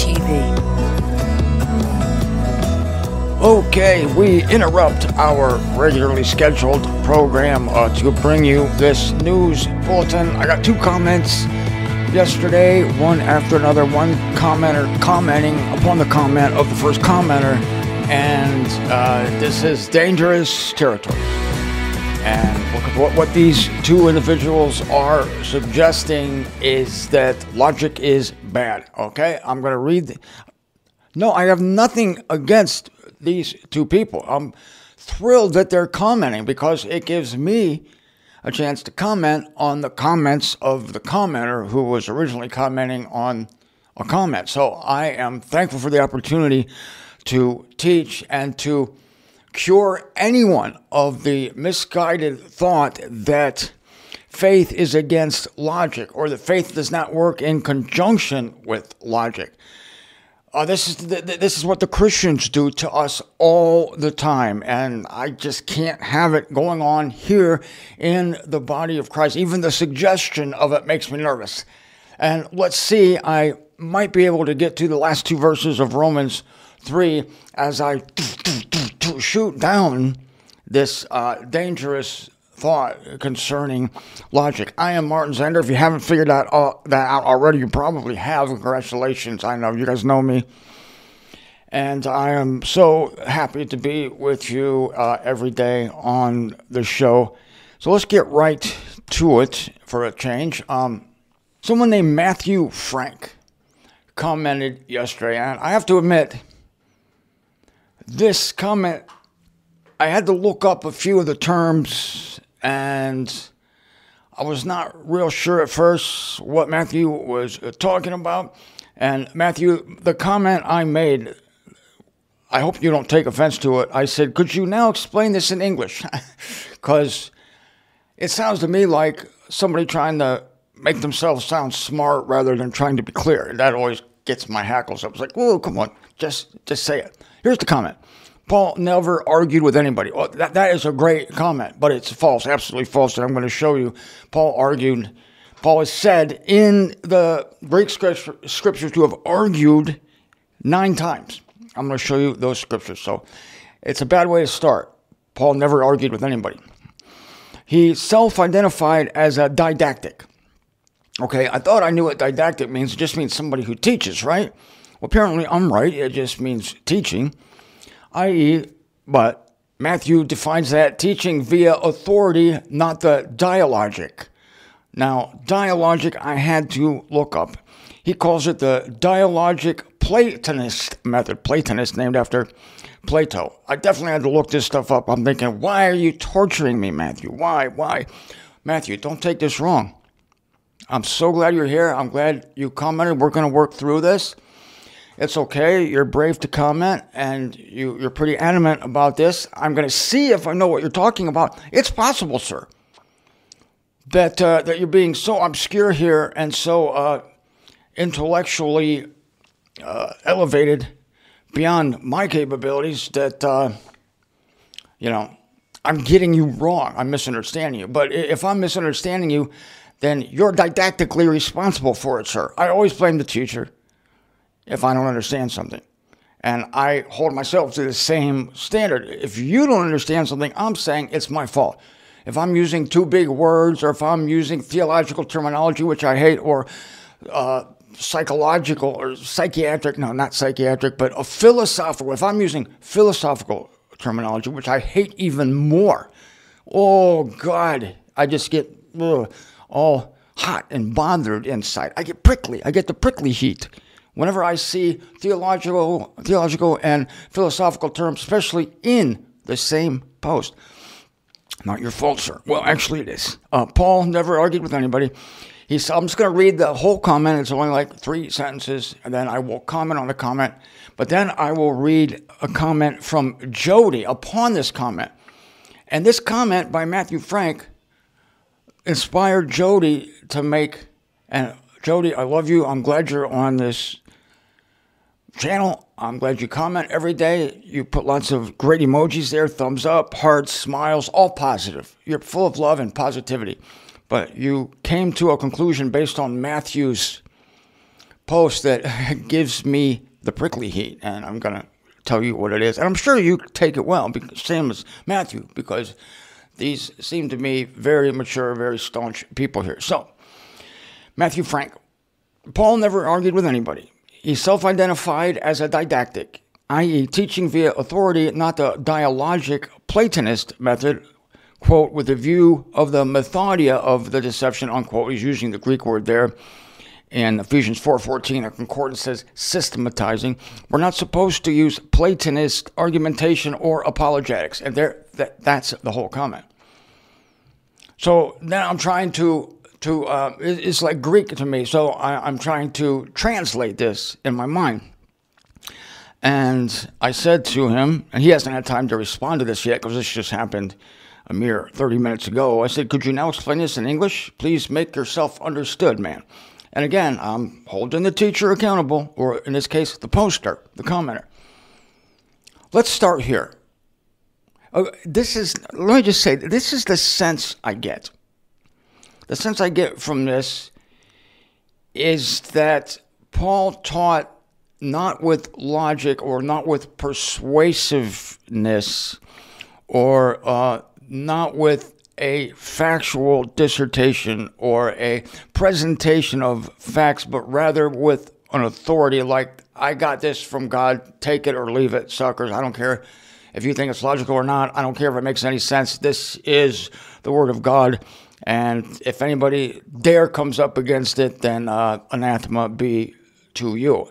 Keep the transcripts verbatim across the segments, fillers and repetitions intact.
T V. Okay, we interrupt our regularly scheduled program uh, to bring you this news bulletin. I got two comments yesterday, one after another, one commenter commenting upon the comment of the first commenter, and uh, this is dangerous territory. And what, what these two individuals are suggesting is that logic is bad, okay? I'm going to read. The, no, I have nothing against these two people. I'm thrilled that they're commenting because it gives me a chance to comment on the comments of the commenter who was originally commenting on a comment. So I am thankful for the opportunity to teach and to cure anyone of the misguided thought that faith is against logic or that faith does not work in conjunction with logic. Uh, this is the, this is what the Christians do to us all the time, and I just can't have it going on here in the body of Christ. Even the suggestion of it makes me nervous. And let's see, I might be able to get to the last two verses of Romans three as I shoot down this uh, dangerous thought concerning logic. I am Martin Zender. If you haven't figured that, uh, that out already, you probably have. Congratulations. I know you guys know me. And I am so happy to be with you uh, every day on the show. So let's get right to it for a change. Um, someone named Matthew Frank commented yesterday, and I have to admit, this comment, I had to look up a few of the terms, and I was not real sure at first what Matthew was talking about. And Matthew, the comment I made, I hope you don't take offense to it. I said, could you now explain this in English? Because it sounds to me like somebody trying to make themselves sound smart rather than trying to be clear. That always gets my hackles up. It's like, whoa, come on, just, just say it. Here's the comment. Paul never argued with anybody. Well, that, that is a great comment, but it's false, absolutely false, and I'm going to show you. Paul argued, Paul has said in the Greek scriptures to have argued nine times. I'm going to show you those scriptures. So it's a bad way to start. Paul never argued with anybody. He self-identified as a didactic. Okay, I thought I knew what didactic means. It just means somebody who teaches, right? Well, apparently I'm right. It just means teaching. that is, but Matthew defines that teaching via authority, not the dialogic. Now, dialogic, I had to look up. He calls it the dialogic Platonist method. Platonist, named after Plato. I definitely had to look this stuff up. I'm thinking, why are you torturing me, Matthew? Why? Why? Matthew, don't take this wrong. I'm so glad you're here. I'm glad you commented. We're going to work through this. It's okay. You're brave to comment, and you, you're pretty adamant about this. I'm going to see if I know what you're talking about. It's possible, sir, that uh, that you're being so obscure here and so uh, intellectually uh, elevated beyond my capabilities that, uh, you know, I'm getting you wrong. I'm misunderstanding you. But if I'm misunderstanding you, then you're didactically responsible for it, sir. I always blame the teacher if I don't understand something. And I hold myself to the same standard. If you don't understand something, I'm saying it's my fault. If I'm using too big words, or if I'm using theological terminology, which I hate, or uh, psychological or psychiatric, no, not psychiatric, but a philosophical, if I'm using philosophical terminology, which I hate even more, oh God, I just get ugh, all hot and bothered inside. I get prickly. I get the prickly heat whenever I see theological, theological and philosophical terms, especially in the same post. Not your fault, sir. Well, actually it is. Uh, Paul never argued with anybody. He's, I'm just going to read the whole comment. It's only like three sentences, and then I will comment on the comment. But then I will read a comment from Jody upon this comment. And this comment by Matthew Frank inspired Jody to make, and Jody, I love you. I'm glad you're on this channel. I'm glad you comment every day. You put lots of great emojis there, thumbs up, hearts, smiles, all positive. You're full of love and positivity. But you came to a conclusion based on Matthew's post that gives me the prickly heat, and I'm going to tell you what it is. And I'm sure you take it well, because, same as Matthew, because these seem to me very mature, very staunch people here. So, Matthew Frank. Paul never argued with anybody. He self-identified as a didactic, that is teaching via authority, not the dialogic Platonist method, quote, with the view of the methodia of the deception, unquote. He's using the Greek word there. In Ephesians four fourteen, a concordance says systematizing. We're not supposed to use Platonist argumentation or apologetics. And there, that, that's the whole comment. So now I'm trying to, to uh, it's like Greek to me. So I, I'm trying to translate this in my mind. And I said to him, and he hasn't had time to respond to this yet because this just happened a mere thirty minutes ago. I said, could you now explain this in English? Please make yourself understood, man. And again, I'm holding the teacher accountable, or in this case, the poster, the commenter. Let's start here. Uh, this is, let me just say, this is the sense I get. The sense I get from this is that Paul taught not with logic or not with persuasiveness or uh, not with a factual dissertation or a presentation of facts, but rather with an authority like, I got this from God, take it or leave it, suckers. I don't care if you think it's logical or not. I don't care if it makes any sense. This is the word of God. And if anybody dare comes up against it, then uh, anathema be to you.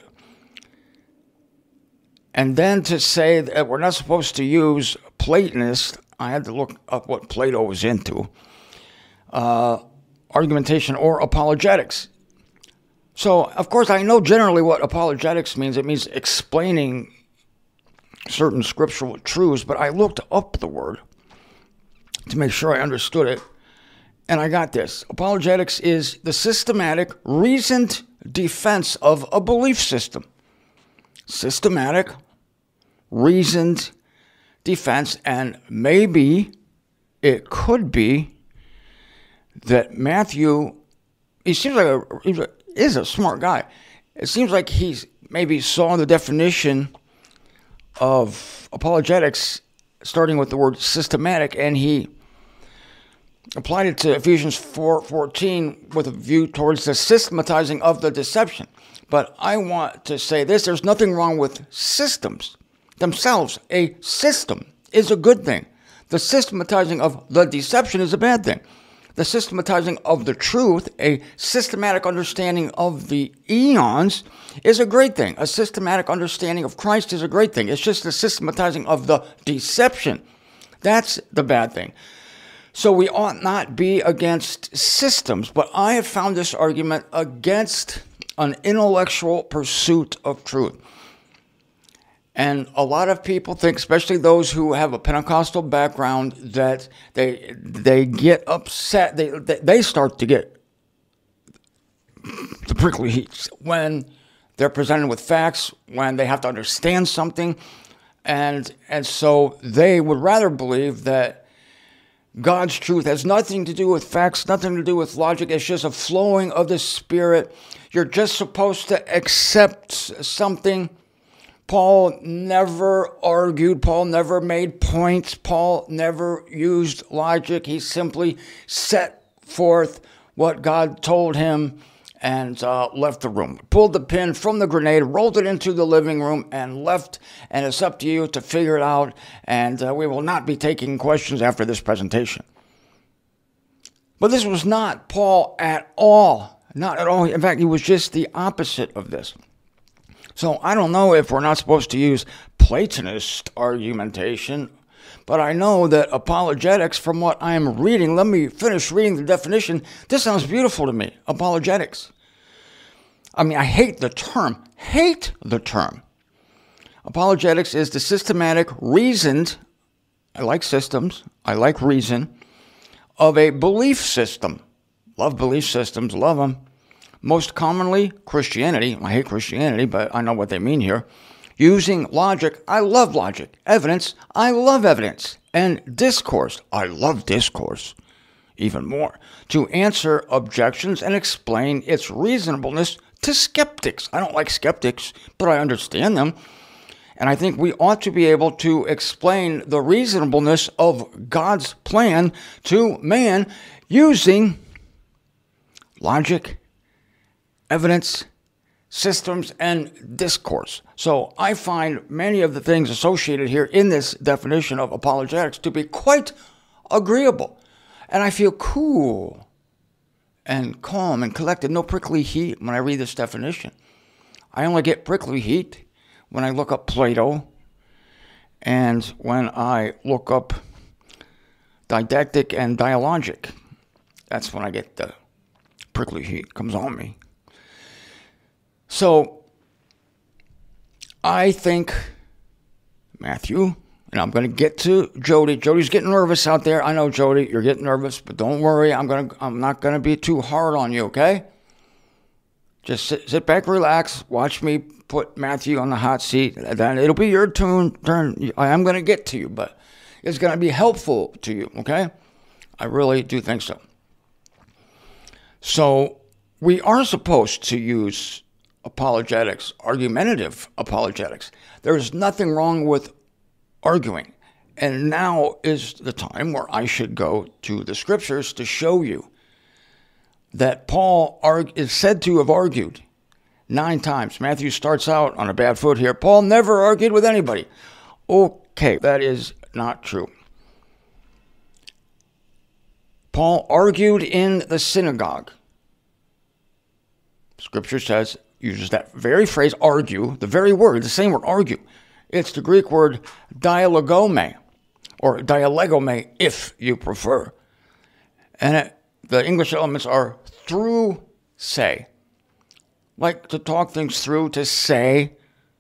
And then to say that we're not supposed to use Platonists, I had to look up what Plato was into, uh, argumentation or apologetics. So, of course, I know generally what apologetics means. It means explaining certain scriptural truths, but I looked up the word to make sure I understood it, and I got this. Apologetics is the systematic, reasoned defense of a belief system. Systematic, reasoned defense, and maybe it could be that Matthew, he seems like a, he is a smart guy. It seems like he's maybe saw the definition of apologetics starting with the word systematic, and he applied it to Ephesians four fourteen with a view towards the systematizing of the deception. But I want to say this, there's nothing wrong with systems themselves. A system is a good thing. The systematizing of the deception is a bad thing. The systematizing of the truth, a systematic understanding of the eons, is a great thing. A systematic understanding of Christ is a great thing. It's just the systematizing of the deception. That's the bad thing. So we ought not be against systems, but I have found this argument against an intellectual pursuit of truth. And a lot of people think, especially those who have a Pentecostal background, that they they get upset. They they start to get the prickly heat when they're presented with facts, when they have to understand something, and and so they would rather believe that God's truth has nothing to do with facts, nothing to do with logic. It's just a flowing of the Spirit. You're just supposed to accept something. Paul never argued. Paul never made points. Paul never used logic. He simply set forth what God told him and uh, left the room. Pulled the pin from the grenade, rolled it into the living room, and left. And it's up to you to figure it out. And uh, we will not be taking questions after this presentation. But this was not Paul at all. Not at all. In fact, he was just the opposite of this. So I don't know if we're not supposed to use Platonist argumentation, but I know that apologetics, from what I'm reading, let me finish reading the definition. This sounds beautiful to me, apologetics. I mean, I hate the term, hate the term. Apologetics is the systematic, reasoned, I like systems, I like reason, of a belief system. Love belief systems, love them. Most commonly, Christianity. I hate Christianity, but I know what they mean here. Using logic. I love logic. Evidence. I love evidence. And discourse. I love discourse even more. To answer objections and explain its reasonableness to skeptics. I don't like skeptics, but I understand them. And I think we ought to be able to explain the reasonableness of God's plan to man using logic, evidence, systems, and discourse. So I find many of the things associated here in this definition of apologetics to be quite agreeable. And I feel cool and calm and collected, no prickly heat when I read this definition. I only get prickly heat when I look up Plato and when I look up didactic and dialogic. That's when I get the prickly heat comes on me. So I think Matthew, and I'm going to get to Jody. Jody's getting nervous out there. I know, Jody, you're getting nervous, but don't worry. I'm going to I'm not going to be too hard on you, okay? Just sit, sit back, relax, watch me put Matthew on the hot seat. Then it'll be your turn. Turn. I am going to get to you, but it's going to be helpful to you, okay? I really do think so. So we are supposed to use apologetics, argumentative apologetics. There's nothing wrong with arguing. And now is the time where I should go to the scriptures to show you that Paul is said to have argued nine times. Matthew starts out on a bad foot here. Paul never argued with anybody. Okay, that is not true. Paul argued in the synagogue. Scripture says, uses that very phrase, argue, the very word, the same word, argue. It's the Greek word dialogome, or dialegome, if you prefer. And it, the English elements are through say. Like to talk things through, to say,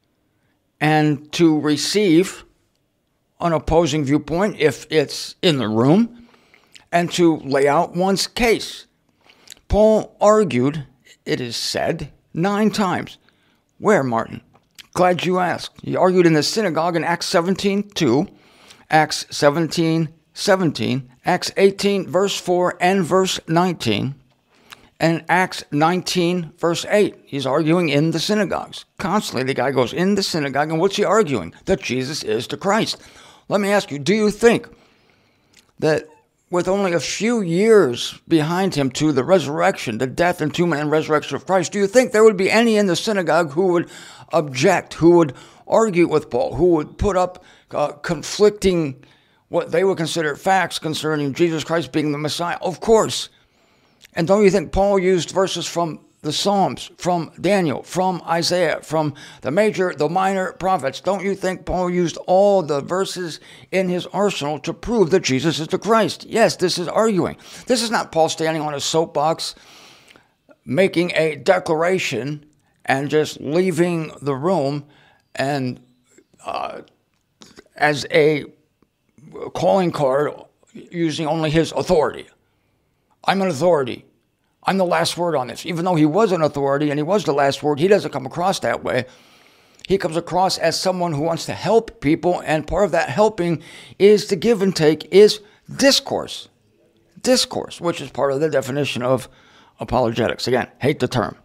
and to receive an opposing viewpoint if it's in the room, and to lay out one's case. Paul argued, it is said, nine times. Where, Martin? Glad you asked. He argued in the synagogue in Acts seventeen two, Acts seventeen seventeen, Acts eighteen verse four and verse nineteen, and Acts nineteen verse eight. He's arguing in the synagogues. Constantly the guy goes in the synagogue, and what's he arguing? That Jesus is the Christ. Let me ask you, do you think that with only a few years behind him to the resurrection, the death, entombment, and resurrection of Christ, do you think there would be any in the synagogue who would object, who would argue with Paul, who would put up uh, conflicting, what they would consider facts concerning Jesus Christ being the Messiah? Of course. And don't you think Paul used verses from the Psalms, from Daniel, from Isaiah, from the major, the minor prophets? Don't you think Paul used all the verses in his arsenal to prove that Jesus is the Christ? Yes, this is arguing. This is not Paul standing on a soapbox, making a declaration, and just leaving the room and uh, as a calling card using only his authority. I'm an authority. I'm the last word on this. Even though he was an authority and he was the last word, he doesn't come across that way. He comes across as someone who wants to help people, and part of that helping is to give and take, is discourse. Discourse, which is part of the definition of apologetics. Again, hate the term.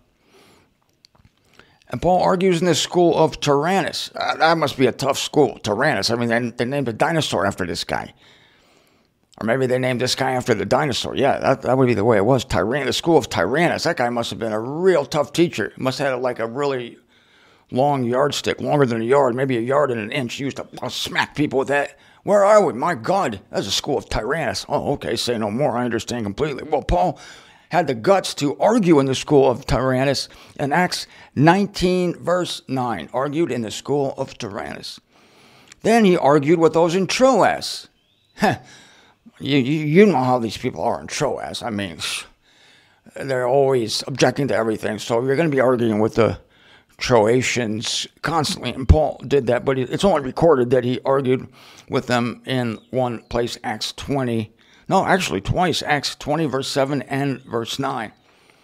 And Paul argues in this school of Tyrannus. Uh, that must be a tough school, Tyrannus. I mean, they, they named a dinosaur after this guy. Or maybe they named this guy after the dinosaur. Yeah, that, that would be the way it was. Tyrannus, the school of Tyrannus. That guy must have been a real tough teacher. Must have had like a really long yardstick, longer than a yard, maybe a yard and an inch. He used to uh, smack people with that. Where are we? My God, that's a school of Tyrannus. Oh, okay, say no more. I understand completely. Well, Paul had the guts to argue in the school of Tyrannus in Acts nineteen, verse nine. Argued in the school of Tyrannus. Then he argued with those in Troas. You, you you know how these people are in Troas. I mean, they're always objecting to everything. So you're going to be arguing with the Troatians constantly. And Paul did that, but it's only recorded that he argued with them in one place, Acts twenty. No, actually twice, Acts twenty, verse seven and verse nine.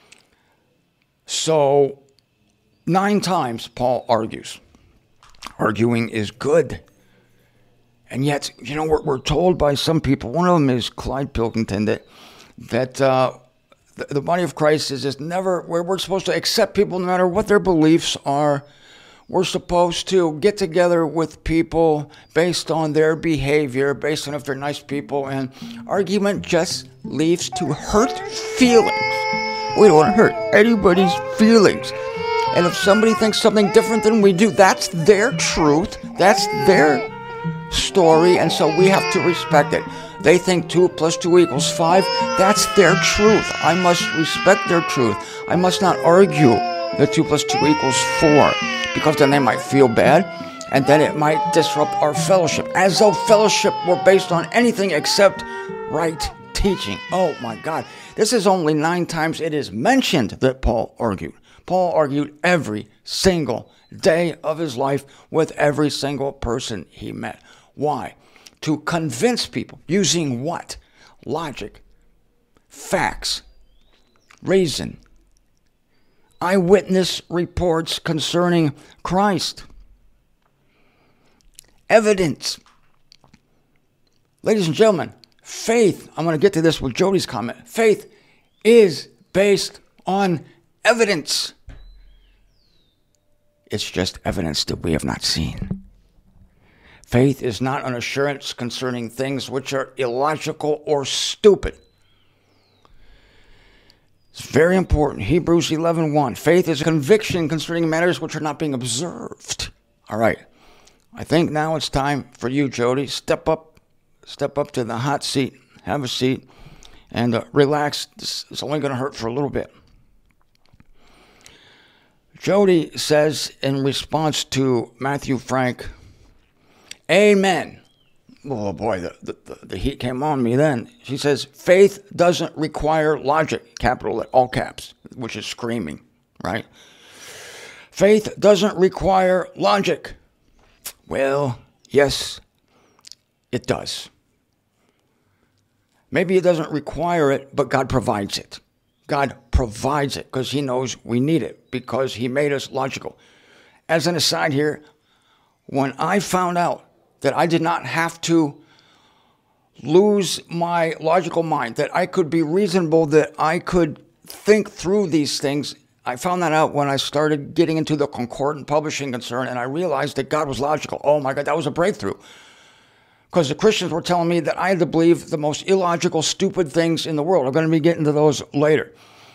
So nine times Paul argues. Arguing is good. And yet, you know, we're, we're told by some people, one of them is Clyde Pilkington, that, that uh, the, the body of Christ is just never, where we're supposed to accept people no matter what their beliefs are. We're supposed to get together with people based on their behavior, based on if they're nice people, and argument just leads to hurt feelings. We don't want to hurt anybody's feelings. And if somebody thinks something different than we do, that's their truth, that's their story, and so we have to respect it. They think two plus two equals five, that's their truth. I must respect their truth. I must not argue that two plus two equals four, because then they might feel bad, and then it might disrupt our fellowship, as though fellowship were based on anything except right teaching. Oh my God. This is only nine times it is mentioned that Paul argued. Paul argued every single day of his life with every single person he met. Why? To convince people. Using what? Logic, facts, reason, eyewitness reports concerning Christ, evidence. Ladies and gentlemen, faith, I'm going to get to this with Jody's comment, faith is based on evidence. It's just evidence that we have not seen. Faith is not an assurance concerning things which are illogical or stupid. It's very important. Hebrews eleven one. Faith is a conviction concerning matters which are not being observed. All right. I think now it's time for you, Jody. Step up, step up to the hot seat. Have a seat and uh, relax. This is only going to hurt for a little bit. Jody says in response to Matthew Frank, amen. Oh boy, the, the, the heat came on me then. She says, faith doesn't require logic, capital, all caps, which is screaming, right? Faith doesn't require logic. Well, yes, it does. Maybe it doesn't require it, but God provides it. God provides it because he knows we need it, because he made us logical. As an aside here, when I found out that I did not have to lose my logical mind, that I could be reasonable, that I could think through these things, I found that out when I started getting into the concordant publishing concern, and I realized that God was logical. Oh my God, that was a breakthrough. Because the Christians were telling me that I had to believe the most illogical, stupid things in the world. I'm going to be getting to those later.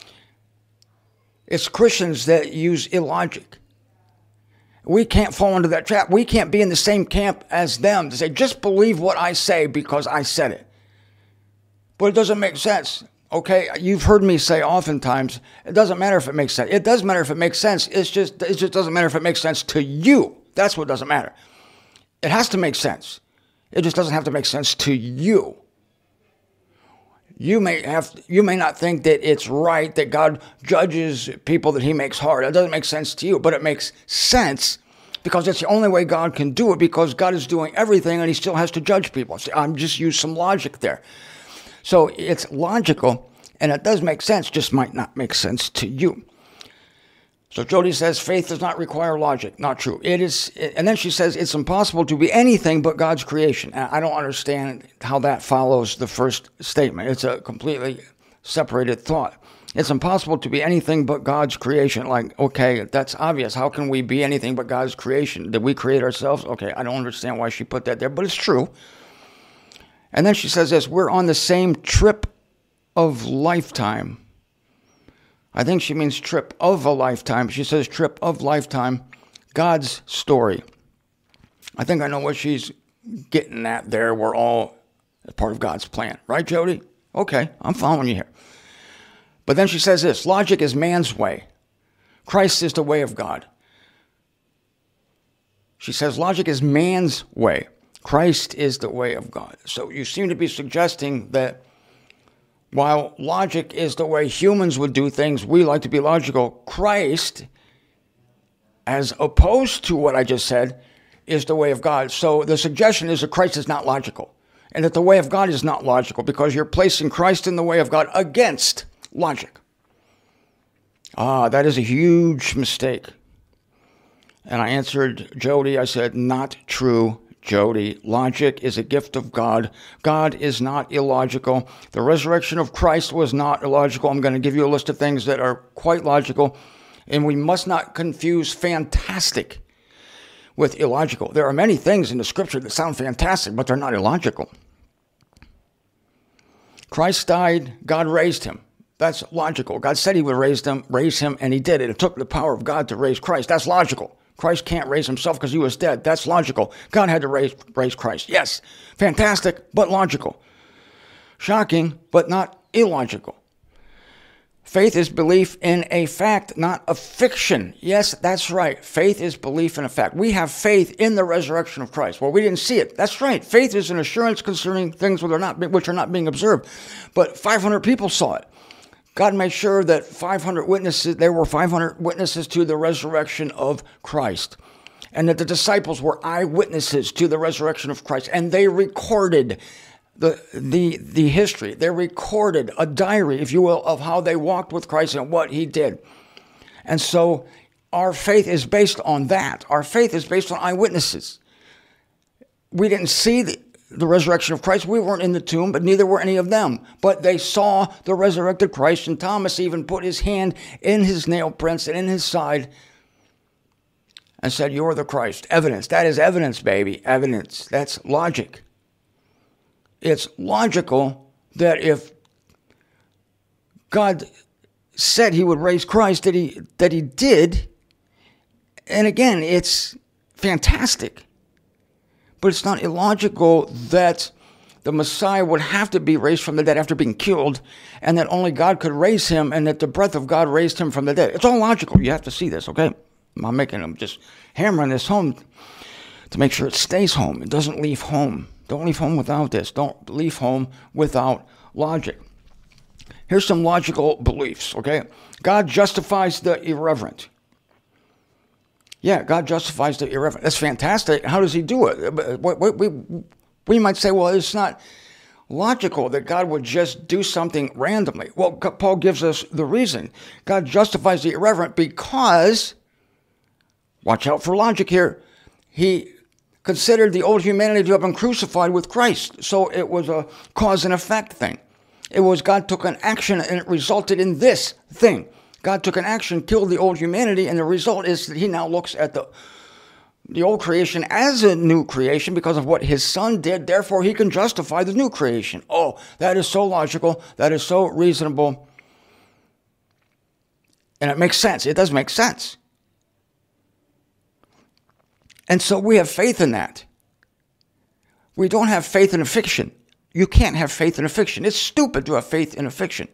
It's Christians that use illogic. We can't fall into that trap. We can't be in the same camp as them to say, just believe what I say because I said it. But it doesn't make sense. Okay, you've heard me say oftentimes, it doesn't matter if it makes sense. It does matter if it makes sense. It's just, it just doesn't matter if it makes sense to you. That's what doesn't matter. It has to make sense. It just doesn't have to make sense to you. You may have, you may not think that it's right that God judges people that he makes hard. It doesn't make sense to you, but it makes sense because it's the only way God can do it, because God is doing everything and he still has to judge people. See, I'm just used some logic there. So it's logical and it does make sense, just might not make sense to you. So Jody says faith does not require logic. Not true. It is, and then she says it's impossible to be anything but God's creation. I don't understand how that follows the first statement. It's a completely separated thought. It's impossible to be anything but God's creation. Like, okay, that's obvious. How can we be anything but God's creation? Did we create ourselves? Okay, I don't understand why she put that there, but it's true. And then she says this, we're on the same trip of lifetime. I think she means trip of a lifetime. She says trip of lifetime, God's story. I think I know what she's getting at there. We're all part of God's plan. Right, Jody? Okay, I'm following you here. But then she says this, logic is man's way. Christ is the way of God. She says logic is man's way. Christ is the way of God. So you seem to be suggesting that while logic is the way humans would do things, we like to be logical. Christ, as opposed to what I just said, is the way of God. So the suggestion is that Christ is not logical, and that the way of God is not logical, because you're placing Christ in the way of God against logic. Ah, that is a huge mistake. And I answered Jody, I said, not true, Jody, logic is a gift of God. God is not illogical. The resurrection of Christ was not illogical. I'm going to give you a list of things that are quite logical, and we must not confuse fantastic with illogical. There are many things in the scripture that sound fantastic, but they're not illogical. Christ died, God raised him. That's logical. God said he would raise him, raise him, and he did it. It took the power of God to raise Christ. That's logical. Christ can't raise himself because he was dead. That's logical. God had to raise, raise Christ. Yes, fantastic, but logical. Shocking, but not illogical. Faith is belief in a fact, not a fiction. Yes, that's right. Faith is belief in a fact. We have faith in the resurrection of Christ. Well, we didn't see it. That's right. Faith is an assurance concerning things which are not, which are not being observed. But five hundred people saw it. God made sure that five hundred witnesses, there were five hundred witnesses to the resurrection of Christ, and that the disciples were eyewitnesses to the resurrection of Christ, and they recorded the the the history. They recorded a diary, if you will, of how they walked with Christ and what he did. And so our faith is based on that. Our faith is based on eyewitnesses. We didn't see the the resurrection of Christ. We weren't in the tomb, but neither were any of them. But they saw the resurrected Christ, and Thomas even put his hand in his nail prints and in his side and said, "You're the Christ." Evidence. That is evidence, baby. Evidence. That's logic. It's logical that if God said he would raise Christ, that he, that he did. And again, it's fantastic. But it's not illogical that the Messiah would have to be raised from the dead after being killed, and that only God could raise him, and that the breath of God raised him from the dead. It's all logical. You have to see this, okay? I'm making, I'm just hammering this home to make sure it stays home. It doesn't leave home. Don't leave home without this. Don't leave home without logic. Here's some logical beliefs, okay? God justifies the irreverent. Yeah, God justifies the irreverent. That's fantastic. How does he do it? We, we, we might say, well, it's not logical that God would just do something randomly. Well, Paul gives us the reason. God justifies the irreverent because, watch out for logic here, he considered the old humanity to have been crucified with Christ. So it was a cause and effect thing. It was God took an action and it resulted in this thing. God took an action, killed the old humanity, and the result is that he now looks at the, the old creation as a new creation because of what his son did. Therefore, he can justify the new creation. Oh, that is so logical. That is so reasonable. And it makes sense. It does make sense. And so we have faith in that. We don't have faith in a fiction. You can't have faith in a fiction. It's stupid to have faith in a fiction.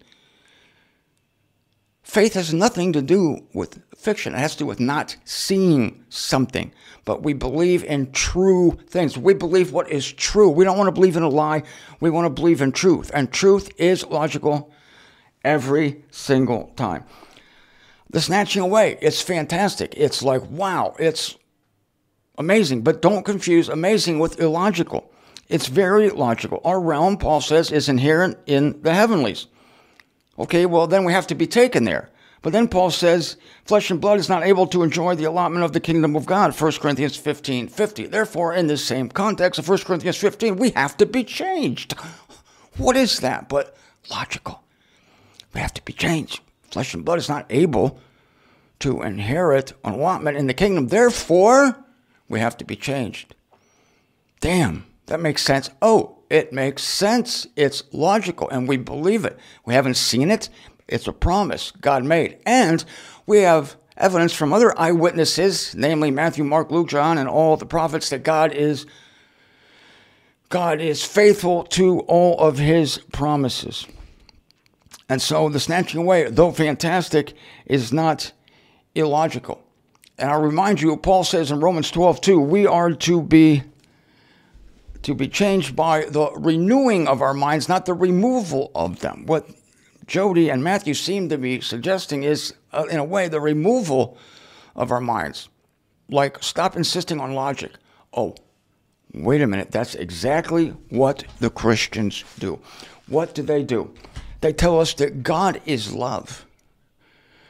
Faith has nothing to do with fiction. It has to do with not seeing something. But we believe in true things. We believe what is true. We don't want to believe in a lie. We want to believe in truth. And truth is logical every single time. The snatching away, it's fantastic. It's like, wow, it's amazing. But don't confuse amazing with illogical. It's very logical. Our realm, Paul says, is inherent in the heavenlies. Okay, well, then we have to be taken there. But then Paul says, flesh and blood is not able to enjoy the allotment of the kingdom of God, First Corinthians fifteen fifty. Therefore, in this same context of First Corinthians fifteen, we have to be changed. What is that but logical? We have to be changed. Flesh and blood is not able to inherit an allotment in the kingdom. Therefore, we have to be changed. Damn, that makes sense. Oh, it makes sense. It's logical, and we believe it. We haven't seen it. It's a promise God made. And we have evidence from other eyewitnesses, namely Matthew, Mark, Luke, John, and all the prophets, that God is, God is faithful to all of his promises. And so the snatching away, though fantastic, is not illogical. And I'll remind you, Paul says in Romans twelve two, we are to be to be changed by the renewing of our minds, not the removal of them. What Jody and Matthew seem to be suggesting is, uh, in a way, the removal of our minds. Like, stop insisting on logic. Oh, wait a minute, that's exactly what the Christians do. What do they do? They tell us that God is love.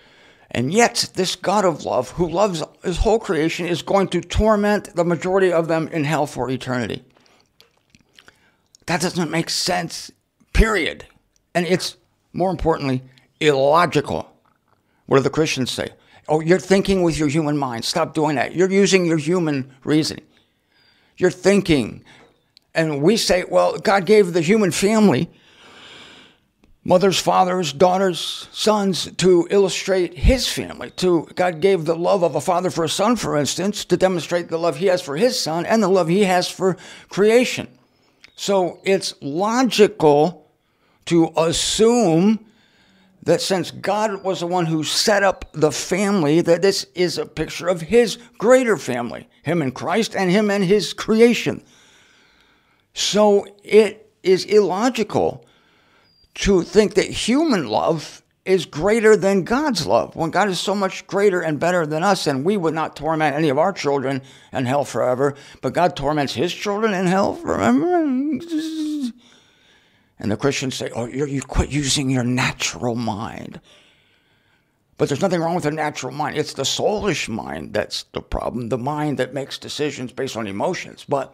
And yet, this God of love, who loves his whole creation, is going to torment the majority of them in hell for eternity. That doesn't make sense, period. And it's, more importantly, illogical. What do the Christians say? Oh, you're thinking with your human mind. Stop doing that. You're using your human reasoning. You're thinking. And we say, well, God gave the human family, mothers, fathers, daughters, sons, to illustrate his family. To God gave the love of a father for a son, for instance, to demonstrate the love he has for his son and the love he has for creation. So it's logical to assume that since God was the one who set up the family, that this is a picture of his greater family, him and Christ and him and his creation. So it is illogical to think that human love is greater than God's love, when God is so much greater and better than us, and we would not torment any of our children in hell forever, but God torments his children in hell forever. And the Christians say, oh, you're, you quit using your natural mind. But there's nothing wrong with the natural mind. It's the soulish mind that's the problem, the mind that makes decisions based on emotions. But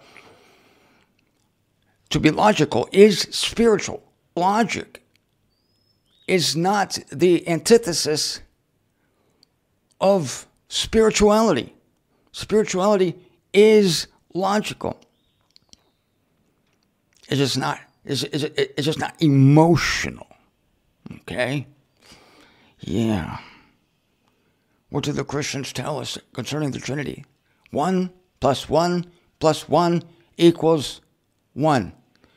to be logical is spiritual. Logic is not the antithesis of spirituality. Spirituality is logical. It's just not, it's, it's, it's just not emotional. Okay? Yeah. What do the Christians tell us concerning the Trinity? One plus one plus one equals one.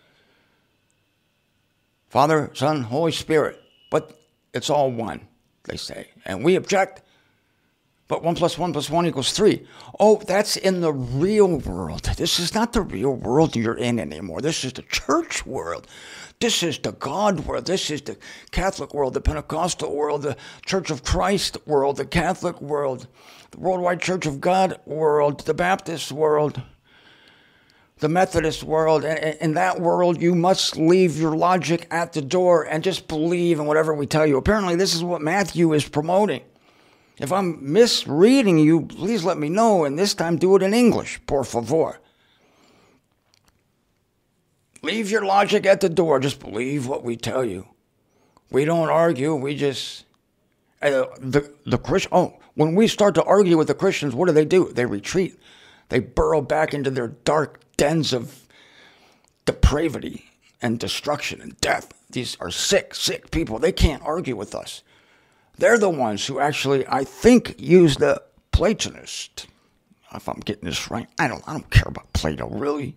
Father, Son, Holy Spirit. But it's all one, they say. And we object. But one plus one plus one equals three. Oh, that's in the real world. This is not the real world you're in anymore. This is the church world. This is the God world. This is the Catholic world, the Pentecostal world, the Church of Christ world, the Catholic world, the Worldwide Church of God world, the Baptist world, the Methodist world. In that world, you must leave your logic at the door and just believe in whatever we tell you. Apparently, this is what Matthew is promoting. If I'm misreading you, please let me know, and this time do it in English, por favor. Leave your logic at the door. Just believe what we tell you. We don't argue. We just... Uh, the the Christian. Oh, when we start to argue with the Christians, what do they do? They retreat. They burrow back into their dark dens of depravity and destruction and death. These are sick, sick people. They can't argue with us. They're the ones who actually, I think, use the Platonist. If I'm getting this right, I don't. I don't care about Plato, really.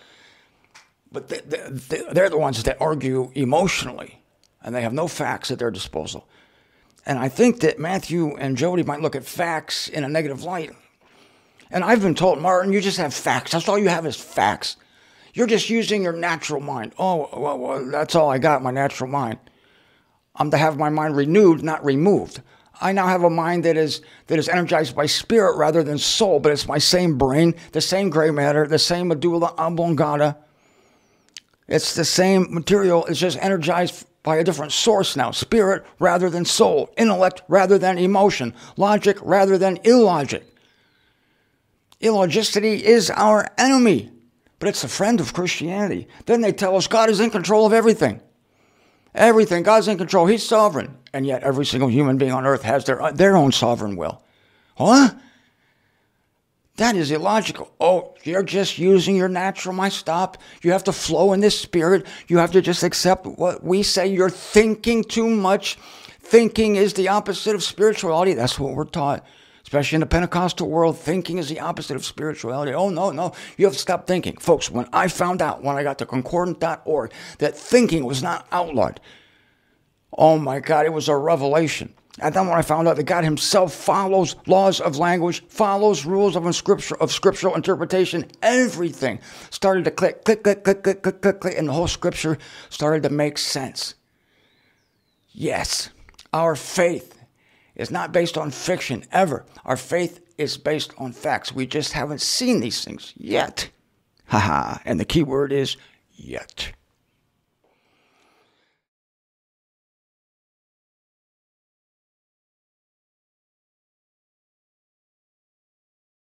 But they, they, they're the ones that argue emotionally, and they have no facts at their disposal. And I think that Matthew and Jody might look at facts in a negative light. And I've been told, Martin, you just have facts. That's all you have is facts. You're just using your natural mind. Oh, well, well, that's all I got, my natural mind. I'm to have my mind renewed, not removed. I now have a mind that is that is energized by spirit rather than soul, but it's my same brain, the same gray matter, the same medulla oblongata. It's the same material. It's just energized by a different source now. Spirit rather than soul. Intellect rather than emotion. Logic rather than illogic. Illogicity is our enemy, but it's a friend of Christianity. Then they tell us God is in control of everything. Everything. God's in control. He's sovereign. And yet every single human being on earth has their, their own sovereign will. Huh? That is illogical. Oh, you're just using your natural mind. Stop. You have to flow in this spirit. You have to just accept what we say. You're thinking too much. Thinking is the opposite of spirituality. That's what we're taught. Especially in the Pentecostal world, thinking is the opposite of spirituality. Oh, no, no. You have to stop thinking. Folks, when I found out, when I got to concordant dot org, that thinking was not outlawed, oh my God, it was a revelation. And then when I found out that God himself follows laws of language, follows rules of, scripture, of scriptural interpretation, everything started to click, click, click, click, click, click, click, click, and the whole scripture started to make sense. Yes, our faith is not based on fiction, ever. Our faith is based on facts. We just haven't seen these things yet. Haha, and the key word is yet.